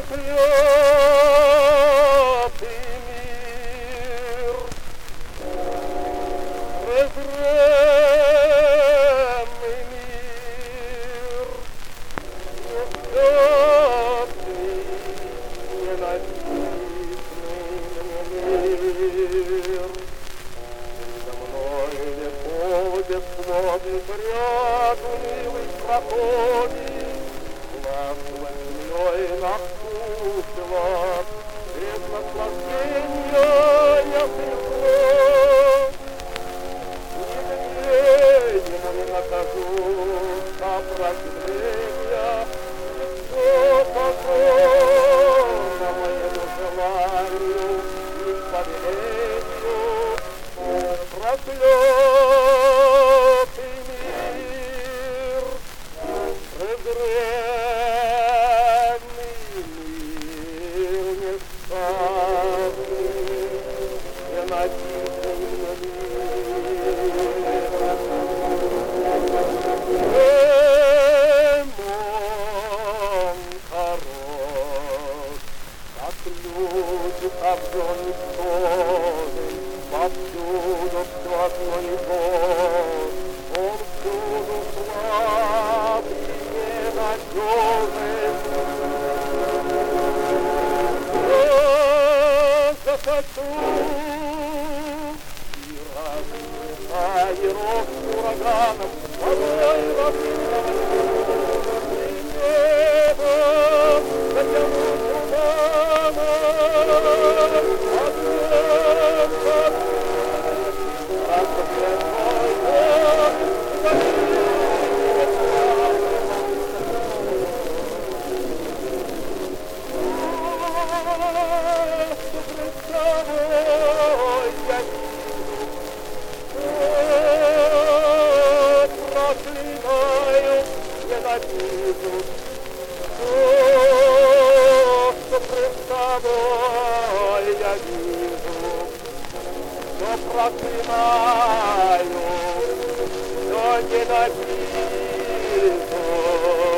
проклятый мир, презренный мир, несчастный, ненавистный мир. За мной легко бесплодный бред унылый проходит, властной землей насушила, без наслаждения я приход. Нигде ему не накажу за противление, никто покорно моему желанию и повелению. Проклятый мир, презренный мир, несчастный, ненавистный мир. Демон хорош, как люди, как жены стоны, повсюду все одно и то, он всюду слаб и ненадежен. Я захочу и разлетая рог ураганом, водой раскинув и небо затянуть туманом, проклинаю, ненавижу, что пред тобой я вижу, все проклинаю, все ненавижу.